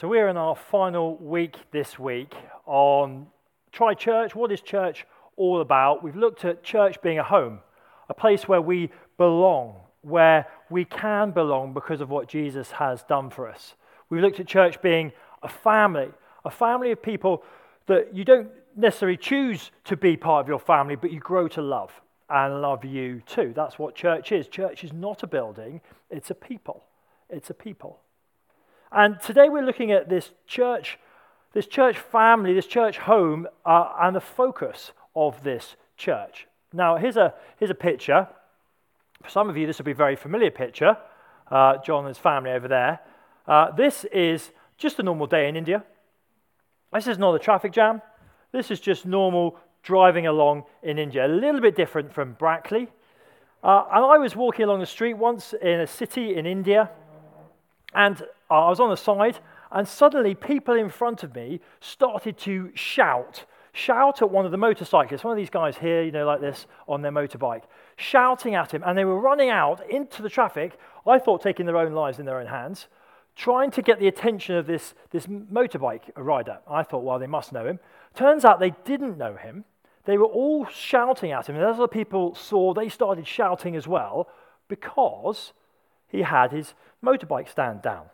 So we're in our final week this week on Try Church. What is church all about? We've looked at church being a home, a place where we belong, where we can belong because of what Jesus has done for us. We've looked at church being a family of people that you don't necessarily choose to be part of your family, but you grow to love and love you too. That's what church is. Church is not a building, it's a people. It's a people. And today we're looking at this church family, this church home, and the focus of this church. Now, here's a picture. For some of you, this will be a very familiar picture. John and his family over there. This is just a normal day in India. This is not a traffic jam. This is just normal driving along in India. A little bit different from Brackley. And I was walking along the street once in a city in India, and I was on the side, and suddenly people in front of me started to shout at one of the motorcyclists, one of these guys here, like this, on their motorbike, shouting at him, and they were running out into the traffic, I thought taking their own lives in their own hands, trying to get the attention of this motorbike rider. I thought, well, they must know him. Turns out they didn't know him. They were all shouting at him, and as other people saw, they started shouting as well, because he had his motorbike stand down.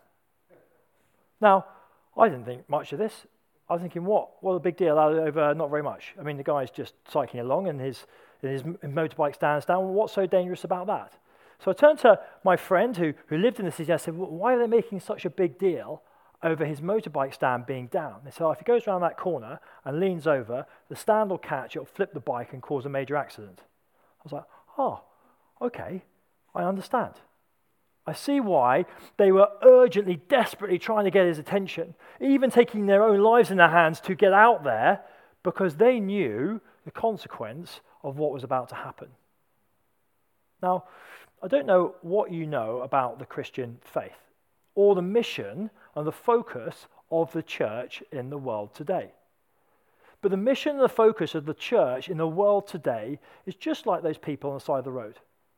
Now, I didn't think much of this. I was thinking, what a big deal over not very much. I mean, the guy's just cycling along and his motorbike stands down. What's so dangerous about that? So I turned to my friend who lived in the city. I said, why are they making such a big deal over his motorbike stand being down? They said, if he goes around that corner and leans over, the stand will catch, it'll flip the bike and cause a major accident. I was like, oh, okay, I understand. I see why they were urgently, desperately trying to get his attention, even taking their own lives in their hands to get out there, because they knew the consequence of what was about to happen. Now, I don't know what you know about the Christian faith, or the mission and the focus of the church in the world today. But the mission and the focus of the church in the world today is just like those people on the side of the road.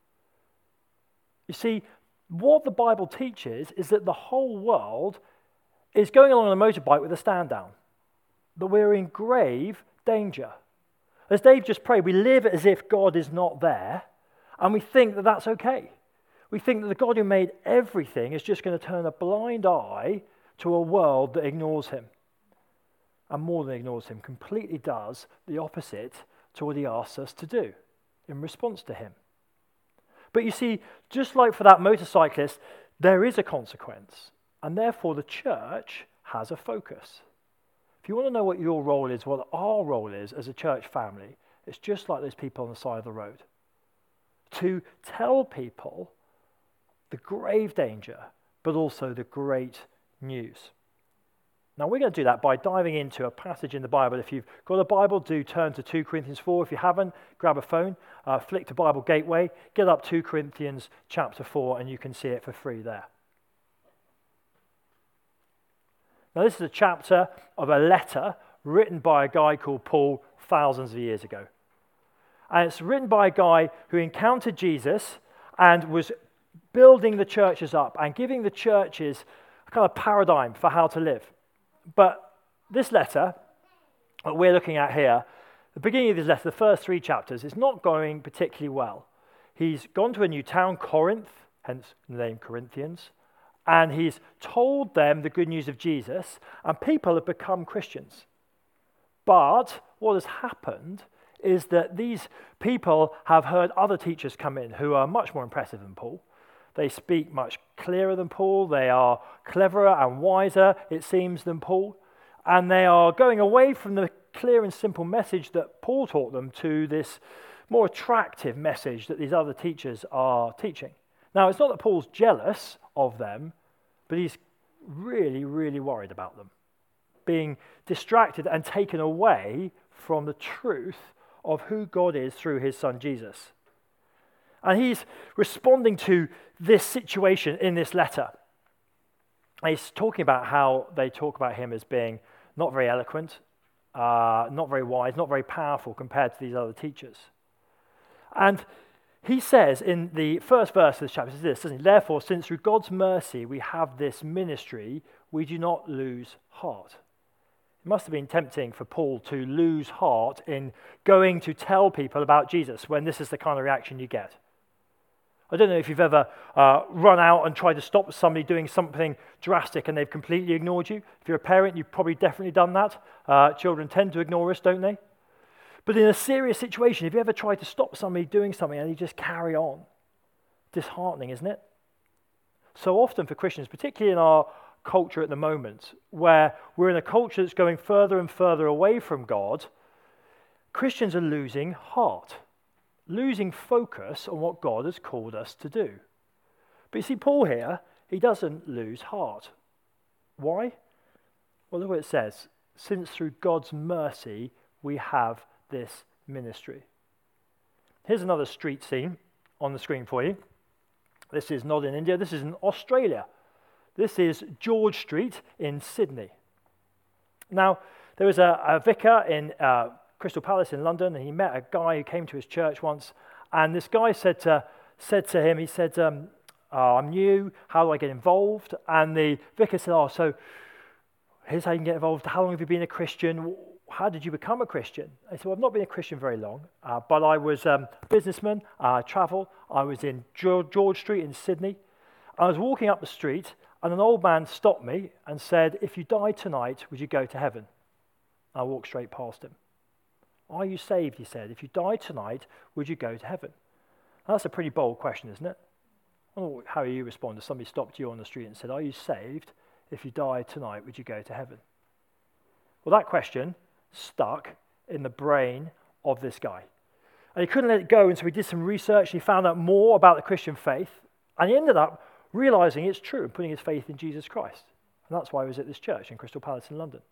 You see, what the Bible teaches is that the whole world is going along on a motorbike with a stand down, that we're in grave danger. As Dave just prayed, we live as if God is not there, and we think that that's okay. We think that the God who made everything is just going to turn a blind eye to a world that ignores him. And more than ignores him, completely does the opposite to what he asks us to do in response to him. But you see, just like for that motorcyclist, there is a consequence, and therefore the church has a focus. If you want to know what your role is, what our role is as a church family, it's just like those people on the side of the road. To tell people the grave danger, but also the great news. Now, we're going to do that by diving into a passage in the Bible. If you've got a Bible, do turn to 2 Corinthians 4. If you haven't, grab a phone, flick to Bible Gateway, get up 2 Corinthians chapter 4, and you can see it for free there. Now, this is a chapter of a letter written by a guy called Paul thousands of years ago. And it's written by a guy who encountered Jesus and was building the churches up and giving the churches a kind of paradigm for how to live. But this letter that we're looking at here, the beginning of this letter, the first 3 chapters, is not going particularly well. He's gone to a new town, Corinth, hence the name Corinthians, and he's told them the good news of Jesus, and people have become Christians. But what has happened is that these people have heard other teachers come in who are much more impressive than Paul. They speak much clearer than Paul. They are cleverer and wiser, it seems, than Paul. And they are going away from the clear and simple message that Paul taught them to this more attractive message that these other teachers are teaching. Now, it's not that Paul's jealous of them, but he's really, really worried about them being distracted and taken away from the truth of who God is through his son Jesus. And he's responding to this situation in this letter. He's talking about how they talk about him as being not very eloquent, not very wise, not very powerful compared to these other teachers. And He says in the first verse of this chapter, says this, doesn't he? Therefore, since through God's mercy we have this ministry, we do not lose heart. It must have been tempting for Paul to lose heart in going to tell people about Jesus when this is the kind of reaction you get. I don't know if you've ever run out and tried to stop somebody doing something drastic and they've completely ignored you. If you're a parent, you've probably definitely done that. Children tend to ignore us, don't they? But in a serious situation, have you ever tried to stop somebody doing something and they just carry on? Disheartening, isn't it? So often for Christians, particularly in our culture at the moment, where we're in a culture that's going further and further away from God, Christians are losing heart, losing focus on what God has called us to do. But you see, Paul here, he doesn't lose heart. Why? Well, look what it says. Since through God's mercy we have this ministry. Here's another street scene on the screen for you. This is not in India, this is in Australia. This is George Street in Sydney. Now, there was a vicar in Crystal Palace in London, and he met a guy who came to his church once, and this guy said to him, he said, I'm new, how do I get involved? And the vicar said, so here's how you can get involved. How long have you been a Christian? How did you become a Christian? I said, well, I've not been a Christian very long, but I was a businessman, travel. I was in George Street in Sydney. I was walking up the street, and an old man stopped me and said, if you died tonight, would you go to heaven? I walked straight past him. Are you saved, he said. If you died tonight, would you go to heaven? Now, that's a pretty bold question, isn't it? I don't know how you respond if somebody stopped you on the street and said, are you saved? If you died tonight, would you go to heaven? Well, that question stuck in the brain of this guy. And he couldn't let it go, and so he did some research, and he found out more about the Christian faith, and he ended up realizing it's true and putting his faith in Jesus Christ. And that's why he was at this church in Crystal Palace in London.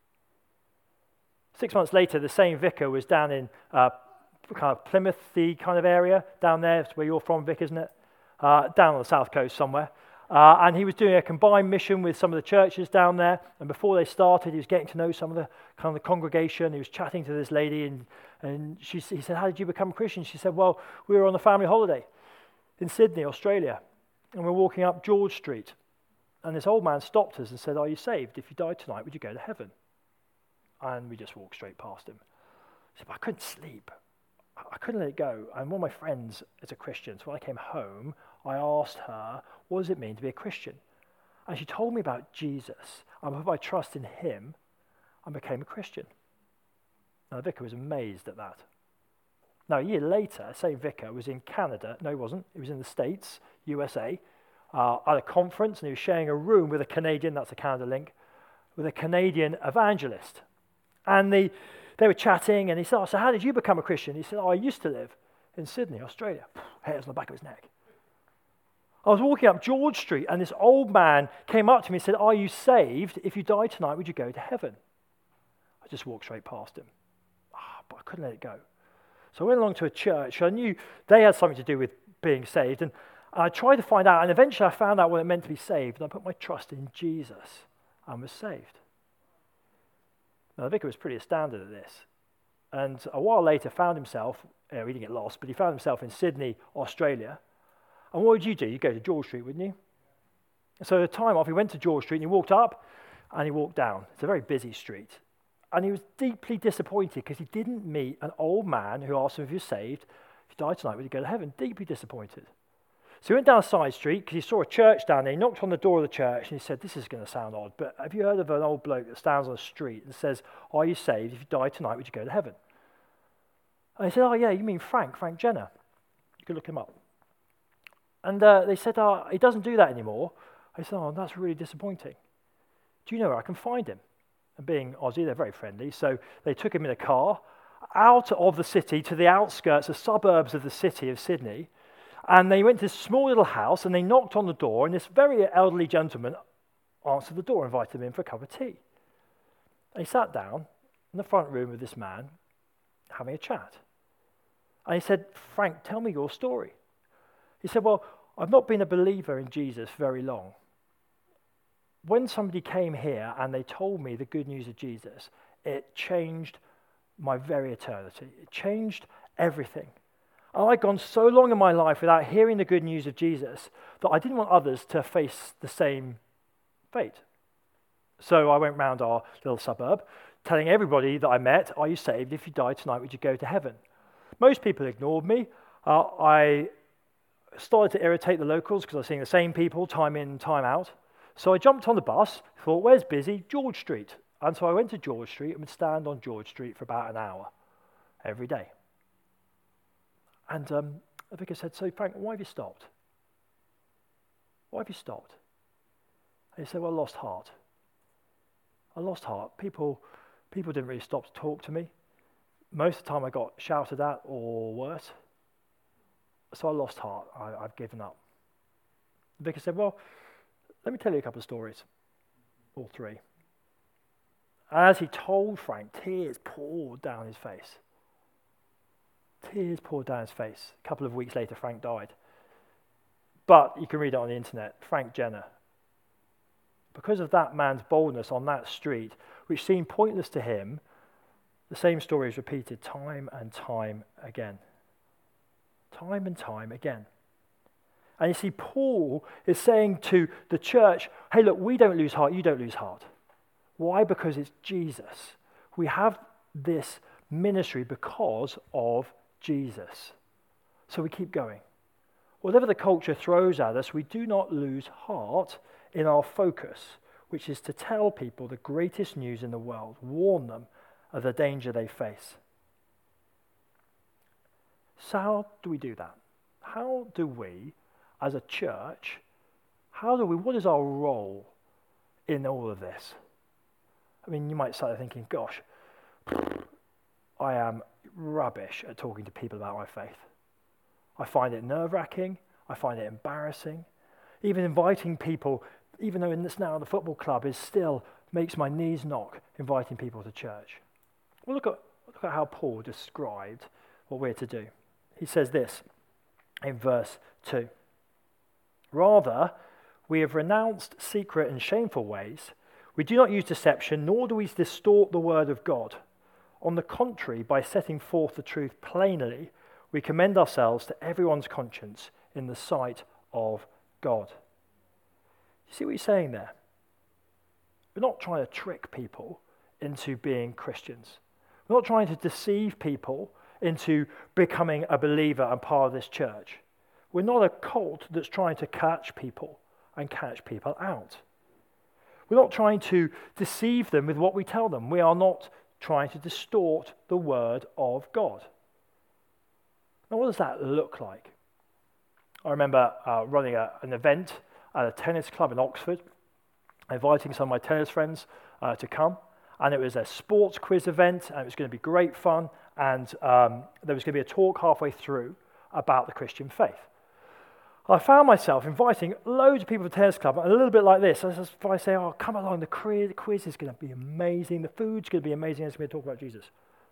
6 months later, the same vicar was down in kind of Plymouth-y kind of area, down there, it's where you're from, Vic, isn't it? Down on the south coast somewhere. And he was doing a combined mission with some of the churches down there. And before they started, he was getting to know some of the kind of the congregation. He was chatting to this lady, and he said, how did you become a Christian? She said, well, we were on a family holiday in Sydney, Australia, and we're walking up George Street. And this old man stopped us and said, are you saved? If you died tonight, would you go to heaven? And we just walked straight past him. He said, but I couldn't sleep. I couldn't let it go. And one of my friends is a Christian. So when I came home, I asked her, what does it mean to be a Christian? And she told me about Jesus. I put my trust in him and became a Christian. Now, the vicar was amazed at that. Now, a year later, the same vicar was in Canada. No, he wasn't. He was in the States, USA, at a conference, and he was sharing a room with a Canadian, that's a Canada link, with a Canadian evangelist. And they were chatting, and he said, so how did you become a Christian? He said, I used to live in Sydney, Australia. Hairs on the back of his neck. I was walking up George Street, and this old man came up to me and said, are you saved? If you die tonight, would you go to heaven? I just walked straight past him. But I couldn't let it go. So I went along to a church. I knew they had something to do with being saved, and I tried to find out, and eventually I found out what it meant to be saved, and I put my trust in Jesus and was saved. Now, the vicar was pretty astounded at this. And a while later found himself, he didn't get lost, but he found himself in Sydney, Australia. And what would you do? You'd go to George Street, wouldn't you? And so the time off, he went to George Street, and he walked up, and he walked down. It's a very busy street. And he was deeply disappointed because he didn't meet an old man who asked him if he was saved. If you died tonight, would you go to heaven? Deeply disappointed. So he went down a side street because he saw a church down there. He knocked on the door of the church and he said, this is going to sound odd, but have you heard of an old bloke that stands on the street and says, are you saved? If you die tonight, would you go to heaven? And he said, oh yeah, you mean Frank Jenner. You could look him up. And they said, he doesn't do that anymore. I said, oh, that's really disappointing. Do you know where I can find him? And being Aussie, they're very friendly, so they took him in a car out of the city to the outskirts, the suburbs of the city of Sydney. And they went to this small little house, and they knocked on the door, and this very elderly gentleman answered the door, invited him in for a cup of tea. And he sat down in the front room with this man, having a chat. And he said, Frank, tell me your story. He said, well, I've not been a believer in Jesus very long. When somebody came here and they told me the good news of Jesus, it changed my very eternity. It changed everything. And I'd gone so long in my life without hearing the good news of Jesus that I didn't want others to face the same fate. So I went round our little suburb telling everybody that I met, are you saved? If you died tonight, would you go to heaven? Most people ignored me. I started to irritate the locals because I was seeing the same people time in, time out. So I jumped on the bus, thought, where's busy? George Street. And so I went to George Street and would stand on George Street for about an hour every day. And the vicar said, so Frank, why have you stopped? Why have you stopped? And he said, well, I lost heart. I lost heart. People didn't really stop to talk to me. Most of the time I got shouted at or worse. So I lost heart. I've given up. The vicar said, well, let me tell you a couple of stories. All three. As he told Frank, tears poured down his face. Tears poured down his face. A couple of weeks later, Frank died. But you can read it on the internet. Frank Jenner. Because of that man's boldness on that street, which seemed pointless to him, the same story is repeated time and time again. Time and time again. And you see, Paul is saying to the church, hey, look, we don't lose heart, you don't lose heart. Why? Because it's Jesus. We have this ministry because of Jesus. So we keep going. Whatever the culture throws at us, we do not lose heart in our focus, which is to tell people the greatest news in the world, warn them of the danger they face. So how do we do that? How do we, as a church, what is our role in all of this? I mean, you might start thinking, gosh, I am rubbish at talking to people about my faith. I find it nerve-wracking. I find it embarrassing. Even inviting people, even though in this now the football club is still makes my knees knock, inviting people to church. Well, look at how Paul described what we're to do. He says this in verse 2. Rather, we have renounced secret and shameful ways. We do not use deception, nor do we distort the word of God. On the contrary, by setting forth the truth plainly, we commend ourselves to everyone's conscience in the sight of God. You see what he's saying there? We're not trying to trick people into being Christians. We're not trying to deceive people into becoming a believer and part of this church. We're not a cult that's trying to catch people and catch people out. We're not trying to deceive them with what we tell them. We are not trying to distort the word of God. Now, what does that look like? I remember running an event at a tennis club in Oxford, inviting some of my tennis friends to come. And it was a sports quiz event, and it was going to be great fun. And there was going to be a talk halfway through about the Christian faith. I found myself inviting loads of people to the tennis club, and a little bit like this. I say, oh, come along, the quiz is going to be amazing. The food's going to be amazing. It's going to talk about Jesus.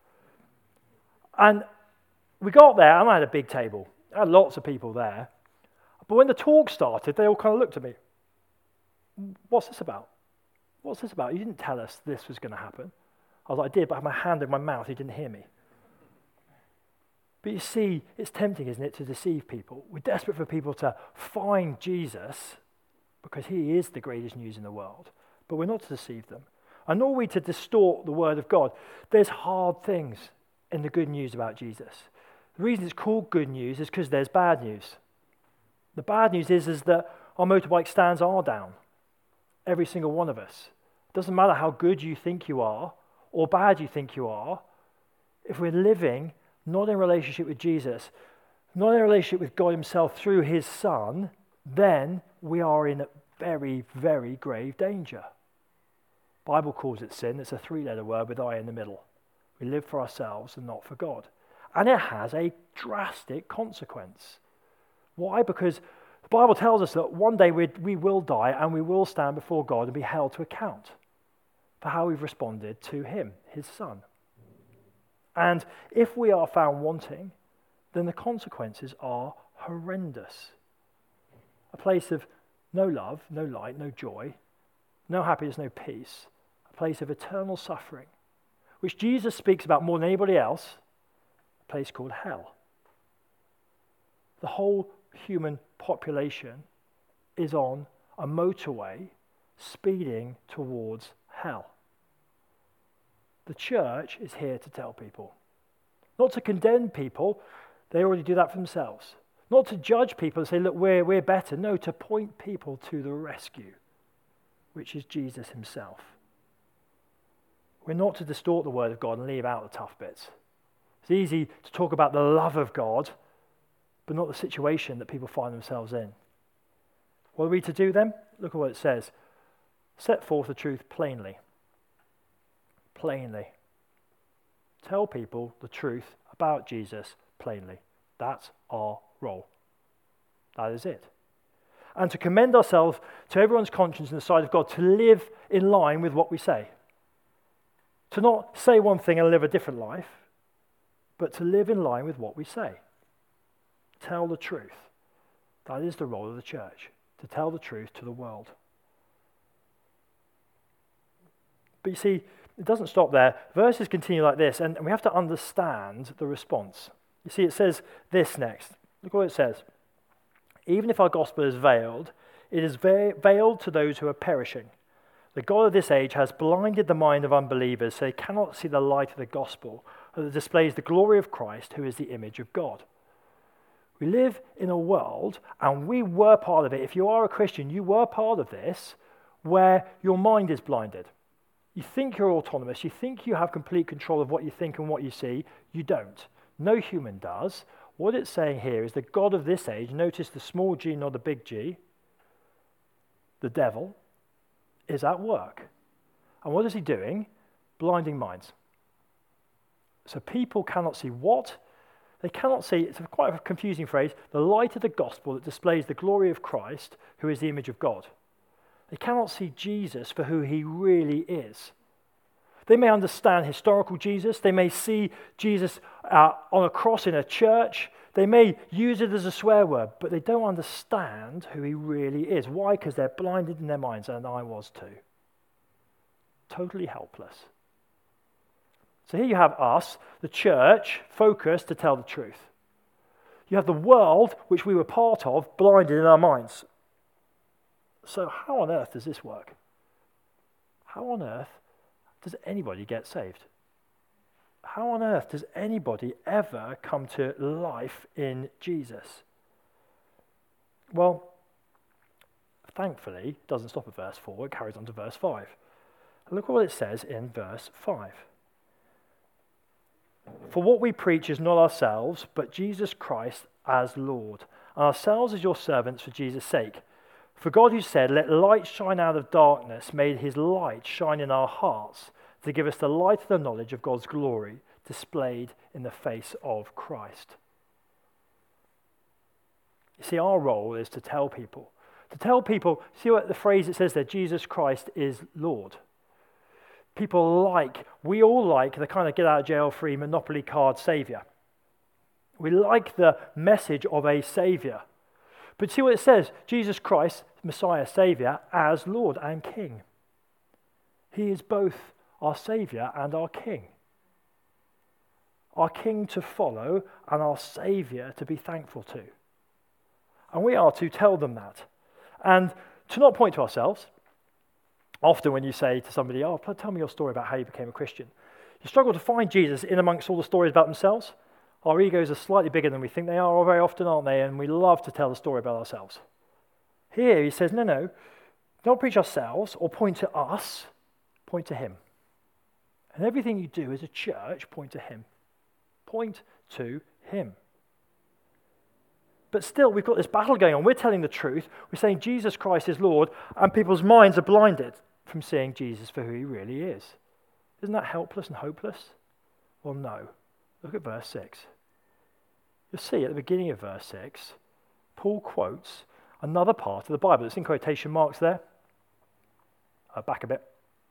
And we got there, and I had a big table. I had lots of people there. But when the talk started, they all kind of looked at me. What's this about? What's this about? You didn't tell us this was going to happen. I was like, I did, but I had my hand in my mouth. You didn't hear me. But you see, it's tempting, isn't it, to deceive people. We're desperate for people to find Jesus because he is the greatest news in the world. But we're not to deceive them. And nor are we to distort the word of God. There's hard things in the good news about Jesus. The reason it's called good news is because there's bad news. The bad news is that our motorbike stands are down. Every single one of us. It doesn't matter how good you think you are or bad you think you are. If we're living not in relationship with Jesus, not in relationship with God himself through his Son, then we are in very, very grave danger. The Bible calls it sin. It's a 3-letter word with I in the middle. We live for ourselves and not for God. And it has a drastic consequence. Why? Because the Bible tells us that one day we will die and we will stand before God and be held to account for how we've responded to him, his Son. And if we are found wanting, then the consequences are horrendous. A place of no love, no light, no joy, no happiness, no peace. A place of eternal suffering, which Jesus speaks about more than anybody else, a place called hell. the whole human population is on a motorway speeding towards hell. The church is here to tell people. Not to condemn people, they already do that for themselves. Not to judge people and say, look, we're better. No, to point people to the rescue, which is Jesus himself. We're not to distort the word of God and leave out the tough bits. It's easy to talk about the love of God, but not the situation that people find themselves in. What are we to do then? Look at what it says. Set forth the truth plainly. Plainly. Tell people the truth about Jesus plainly. That's our role. That is it. And to commend ourselves to everyone's conscience in the sight of God, to live in line with what we say. To not say one thing and live a different life, but to live in line with what we say. Tell the truth. That is the role of the church, to tell the truth to the world. But you see, it doesn't stop there. Verses continue like this, and we have to understand the response. You see, it says this next. Look what it says. Even if our gospel is veiled, it is veiled to those who are perishing. The God of this age has blinded the mind of unbelievers so they cannot see the light of the gospel that displays the glory of Christ, who is the image of God. We live in a world, and we were part of it. If you are a Christian, you were part of this, where your mind is blinded. You think you're autonomous. You think you have complete control of what you think and what you see. You don't. No human does. What it's saying here is the God of this age, notice the small g, not the big G, the devil, is at work. And what is he doing? Blinding minds. So people cannot see what? They cannot see, it's quite a confusing phrase, the light of the gospel that displays the glory of Christ, who is the image of God. They cannot see Jesus for who he really is. They may understand historical Jesus. They may see Jesus on a cross in a church. They may use it as a swear word, but they don't understand who he really is. Why? Because they're blinded in their minds, and I was too. Totally helpless. So here you have us, the church, focused to tell the truth. You have the world, which we were part of, blinded in our minds. So how on earth does this work? How on earth does anybody get saved? How on earth does anybody ever come to life in Jesus? Well, thankfully, it doesn't stop at verse 4, it carries on to verse 5. And look at what it says in verse 5. For what we preach is not ourselves, but Jesus Christ as Lord, and ourselves as your servants for Jesus' sake. For God, who said, let light shine out of darkness, made his light shine in our hearts to give us the light of the knowledge of God's glory displayed in the face of Christ. You see, our role is to tell people. To tell people, see what the phrase it says there, Jesus Christ is Lord. We all like the kind of get out of jail free Monopoly card savior. We like the message of a savior. But see what it says, Jesus Christ, Messiah, Savior, as Lord and King. He is both our Savior and our King. Our King to follow and our Savior to be thankful to. And we are to tell them that. And to not point to ourselves. Often when you say to somebody, oh, tell me your story about how you became a Christian, you struggle to find Jesus in amongst all the stories about themselves. Our egos are slightly bigger than we think they are, or very often, aren't they? And we love to tell the story about ourselves. Here he says, no, don't preach ourselves or point to us, point to him. And everything you do as a church, point to him. Point to him. But still, we've got this battle going on. We're telling the truth. We're saying Jesus Christ is Lord, and people's minds are blinded from seeing Jesus for who he really is. Isn't that helpless and hopeless? Well, no. Look at verse 6. You'll see at the beginning of verse 6, Paul quotes another part of the Bible. It's in quotation marks there. Back a bit.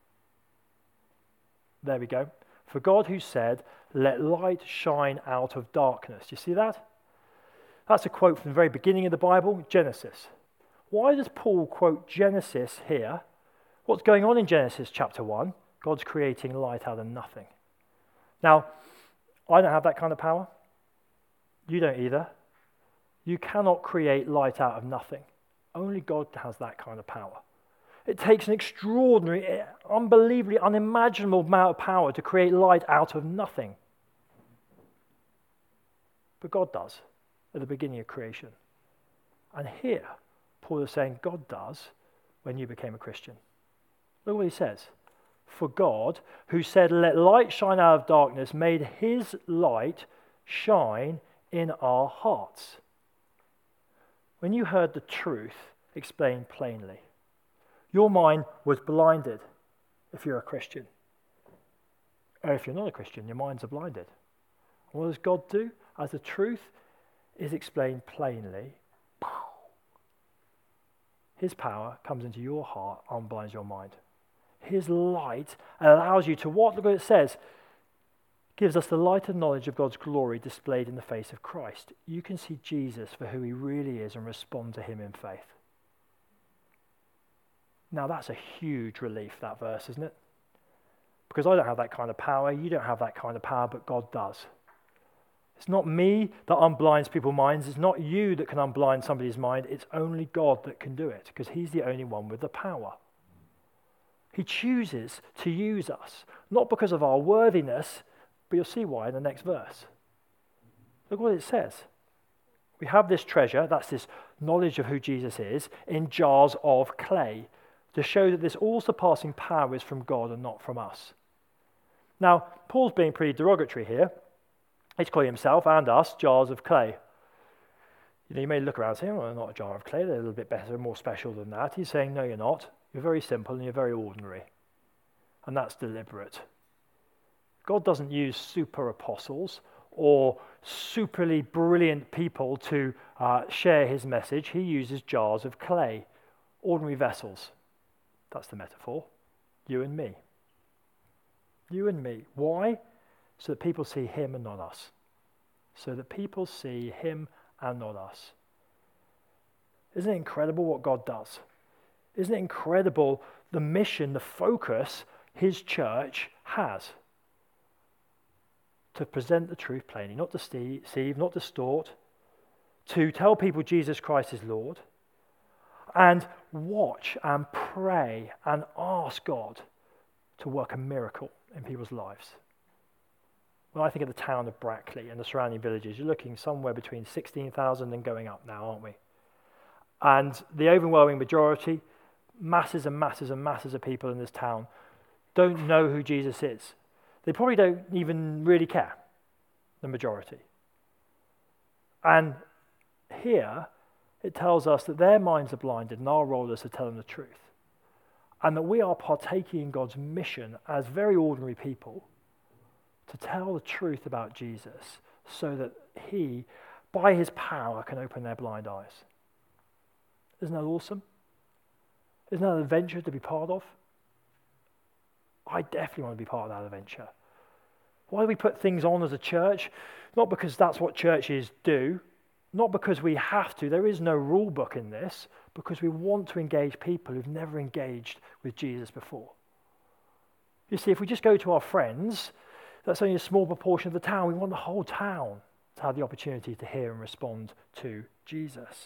There we go. For God who said, let light shine out of darkness. You see that? That's a quote from the very beginning of the Bible, Genesis. Why does Paul quote Genesis here? What's going on in Genesis chapter 1? God's creating light out of nothing. Now, I don't have that kind of power. You don't either. You cannot create light out of nothing. Only God has that kind of power. It takes an extraordinary, unbelievably unimaginable amount of power to create light out of nothing. But God does at the beginning of creation. And here, Paul is saying God does when you became a Christian. Look what he says. For God, who said, "Let light shine out of darkness," made his light shine in our hearts. When you heard the truth explained plainly, your mind was blinded if you're a Christian. Or if you're not a Christian, your minds are blinded. What does God do? As the truth is explained plainly, his power comes into your heart and blinds your mind. His light allows you to what? Look what it says. Gives us the light and knowledge of God's glory displayed in the face of Christ. You can see Jesus for who he really is and respond to him in faith. Now that's a huge relief, that verse, isn't it? Because I don't have that kind of power, you don't have that kind of power, but God does. It's not me that unblinds people's minds, it's not you that can unblind somebody's mind, it's only God that can do it, because he's the only one with the power. He chooses to use us, not because of our worthiness, but you'll see why in the next verse. Look what it says. We have this treasure, that's this knowledge of who Jesus is, in jars of clay, to show that this all-surpassing power is from God and not from us. Now, Paul's being pretty derogatory here. He's calling himself and us jars of clay. You may look around and say, "Oh, they're not a jar of clay, they're a little bit better and more special than that." He's saying, no, you're not. You're very simple and you're very ordinary. And that's deliberate. God doesn't use super apostles or superly brilliant people to share his message. He uses jars of clay, ordinary vessels. That's the metaphor. You and me. You and me. Why? So that people see him and not us. So that people see him and not us. Isn't it incredible what God does? Isn't it incredible the mission, the focus his church has? To present the truth plainly, not to deceive, not distort, to tell people Jesus Christ is Lord, and watch and pray and ask God to work a miracle in people's lives. When I think of the town of Brackley and the surrounding villages, you're looking somewhere between 16,000 and going up now, aren't we? And the overwhelming majority, masses and masses and masses of people in this town, don't know who Jesus is. They probably don't even really care, the majority. And here, it tells us that their minds are blinded and our role is to tell them the truth. And that we are partaking in God's mission as very ordinary people to tell the truth about Jesus so that he, by his power, can open their blind eyes. Isn't that awesome? Isn't that an adventure to be part of? I definitely want to be part of that adventure. Why do we put things on as a church? Not because that's what churches do, not because we have to. There is no rule book in this, because we want to engage people who've never engaged with Jesus before. You see, if we just go to our friends, that's only a small proportion of the town. We want the whole town to have the opportunity to hear and respond to Jesus.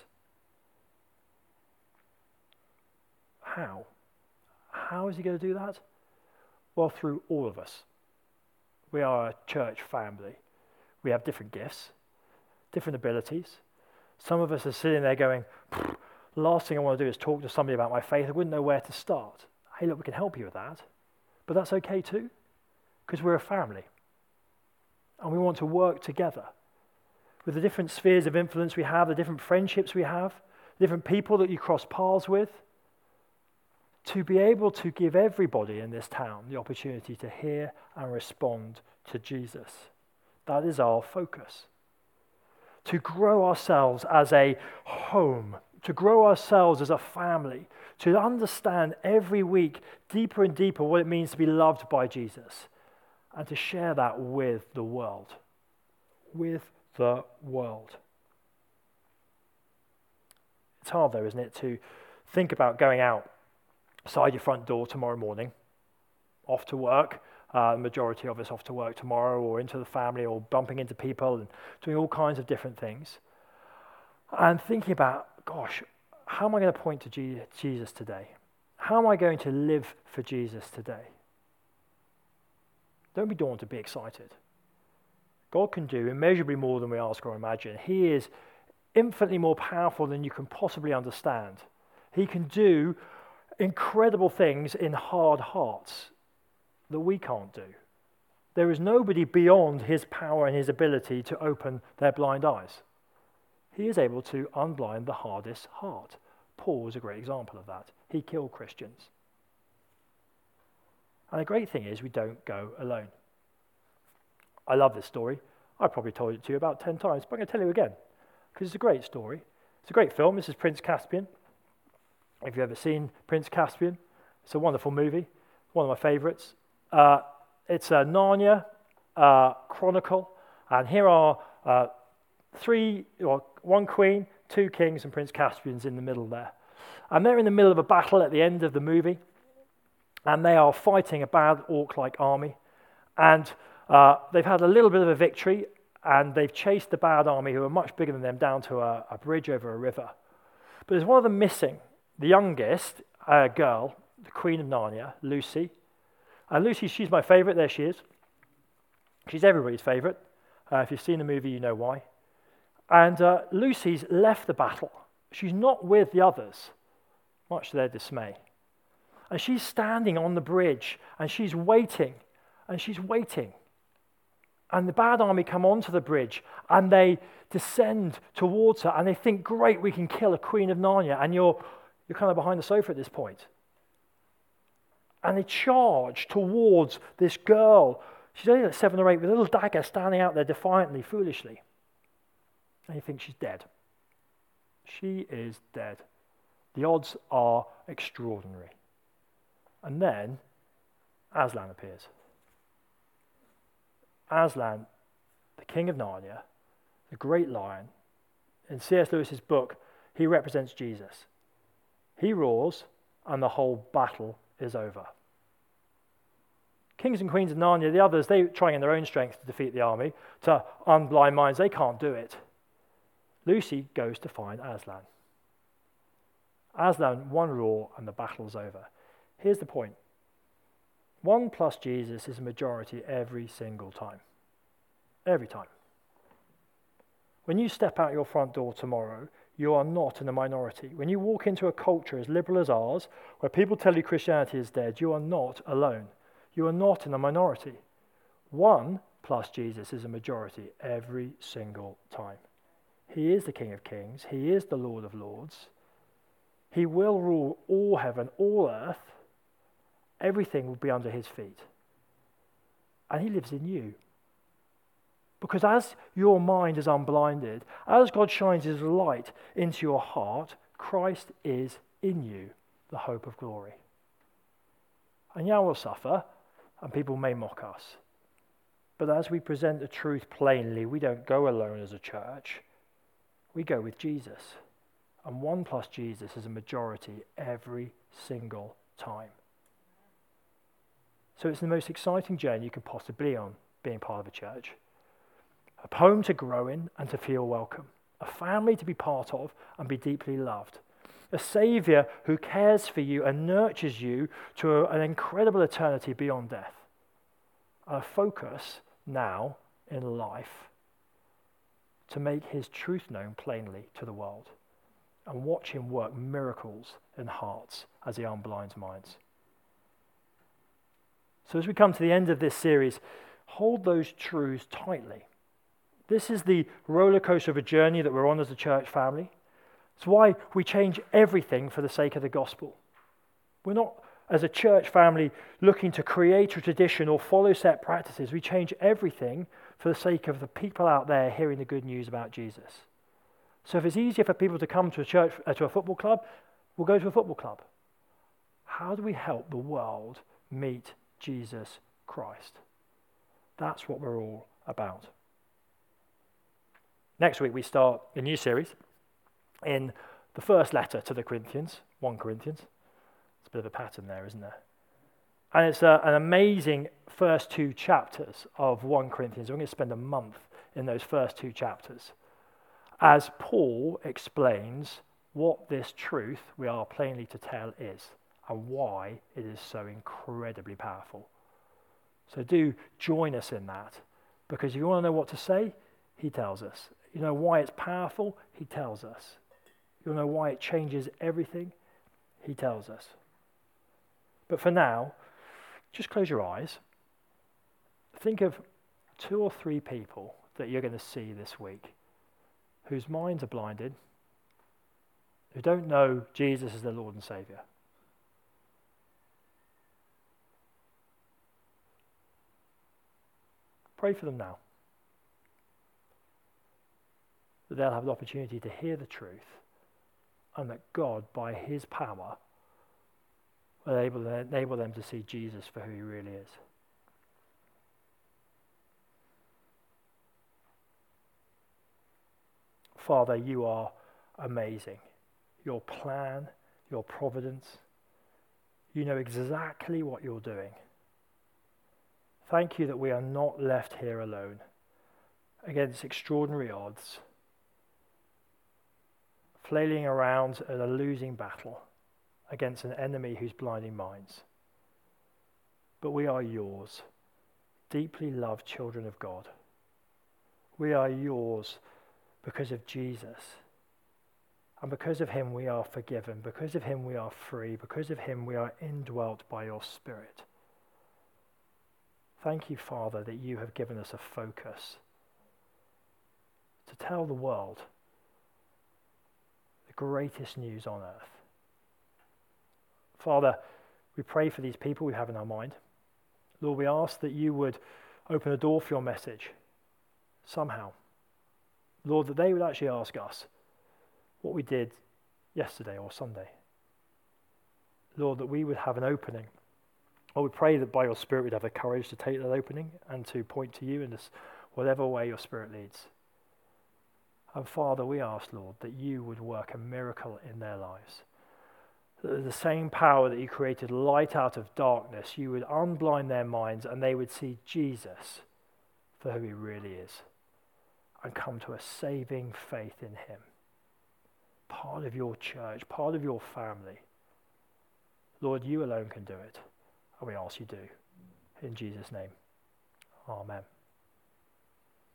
How? How is he going to do that? Well, through all of us. We are a church family. We have different gifts, different abilities. Some of us are sitting there going, the last thing I want to do is talk to somebody about my faith. I wouldn't know where to start. Hey, look, we can help you with that. But that's okay too, because we're a family. And we want to work together with the different spheres of influence we have, the different friendships we have, the different people that you cross paths with, to be able to give everybody in this town the opportunity to hear and respond to Jesus. That is our focus. To grow ourselves as a home, to grow ourselves as a family, to understand every week deeper and deeper what it means to be loved by Jesus, and to share that with the world. With the world. It's hard though, isn't it, to think about going outside your front door tomorrow morning, off to work, the majority of us off to work tomorrow, or into the family, or bumping into people and doing all kinds of different things. and thinking about, gosh, how am I going to point to Jesus today? How am I going to live for Jesus today? Don't be daunted, be excited. God can do immeasurably more than we ask or imagine. He is infinitely more powerful than you can possibly understand. He can do incredible things in hard hearts that we can't do. There is nobody beyond his power and his ability to open their blind eyes. He is able to unblind the hardest heart. Paul is a great example of that. He killed Christians. And the great thing is we don't go alone. I love this story. I've probably told it to you about 10 times, but I'm going to tell you again because it's a great story. It's a great film. This is Prince Caspian. If you've ever seen Prince Caspian, it's a wonderful movie, one of my favorites. It's a Narnia chronicle, and here are one queen, 2 kings, and Prince Caspian's in the middle there. And they're in the middle of a battle at the end of the movie, and they are fighting a bad orc-like army, and they've had a little bit of a victory, and they've chased the bad army, who are much bigger than them, down to a bridge over a river. But there's one of them missing, the youngest girl, the Queen of Narnia, Lucy. And Lucy, she's my favorite. There she is. She's everybody's favorite. If you've seen the movie, you know why. And Lucy's left the battle. She's not with the others, much to their dismay. And she's standing on the bridge, and she's waiting, and she's waiting. And the bad army come onto the bridge, and they descend towards her, and they think, great, we can kill a Queen of Narnia, and you're kind of behind the sofa at this point. And they charge towards this girl. She's only like 7 or 8 with a little dagger standing out there defiantly, foolishly. And you think she's dead. She is dead. The odds are extraordinary. And then Aslan appears. Aslan, the king of Narnia, the great lion. In C.S. Lewis's book, he represents Jesus. He roars, and the whole battle is over. Kings and queens of Narnia, the others, they're trying in their own strength to defeat the army, to unblind minds. They can't do it. Lucy goes to find Aslan. Aslan, one roar, and the battle's over. Here's the point. 1 plus Jesus is a majority every single time. Every time. When you step out your front door tomorrow, you are not in a minority. When you walk into a culture as liberal as ours, where people tell you Christianity is dead, you are not alone. You are not in a minority. 1 plus Jesus is a majority every single time. He is the King of Kings. He is the Lord of Lords. He will rule all heaven, all earth. Everything will be under his feet. And he lives in you. Because as your mind is unblinded, as God shines his light into your heart, Christ is in you, the hope of glory. And yeah, we'll suffer, and people may mock us. But as we present the truth plainly, we don't go alone as a church. We go with Jesus. And 1 plus Jesus is a majority every single time. So it's the most exciting journey you can possibly be on, being part of a church. A home to grow in and to feel welcome. A family to be part of and be deeply loved. A Saviour who cares for you and nurtures you to an incredible eternity beyond death. A focus now in life to make his truth known plainly to the world and watch him work miracles in hearts as he unblinds minds. So as we come to the end of this series, hold those truths tightly. This is the roller coaster of a journey that we're on as a church family. It's why we change everything for the sake of the gospel. We're not, as a church family, looking to create a tradition or follow set practices. We change everything for the sake of the people out there hearing the good news about Jesus. So if it's easier for people to come to a church, to a football club, we'll go to a football club. How do we help the world meet Jesus Christ? That's what we're all about. Next week we start a new series in the first letter to the Corinthians, 1 Corinthians. It's a bit of a pattern there, isn't there? And it's an amazing first 2 chapters of 1 Corinthians. We're going to spend a month in those first 2 chapters. as Paul explains what this truth we are plainly to tell is and why it is so incredibly powerful. So do join us in that, because if you want to know what to say, he tells us. You know why it's powerful, he tells us. You know why it changes everything, he tells us. But for now, just close your eyes. Think of 2 or 3 people that you're going to see this week whose minds are blinded, who don't know Jesus as their Lord and Saviour. Pray for them now, that they'll have the opportunity to hear the truth, and that God, by his power, will enable them to see Jesus for who he really is. Father, you are amazing. Your plan, your providence, you know exactly what you're doing. Thank you that we are not left here alone against extraordinary odds, flailing around at a losing battle against an enemy who's blinding minds. But we are yours, deeply loved children of God. We are yours because of Jesus. And because of him we are forgiven. Because of him we are free. Because of him we are indwelt by your Spirit. Thank you, Father, that you have given us a focus to tell the world the greatest news on earth. Father, we pray for these people we have in our mind. Lord, we ask that you would open a door for your message somehow. Lord, that they would actually ask us what we did yesterday or Sunday. Lord, that we would have an opening. Lord, we pray that by your Spirit we'd have the courage to take that opening and to point to you in this whatever way your Spirit leads. And Father, we ask, Lord, that you would work a miracle in their lives. That the same power that you created light out of darkness, you would unblind their minds and they would see Jesus for who he really is and come to a saving faith in him. Part of your church, part of your family. Lord, you alone can do it. And we ask you do. In Jesus' name. Amen.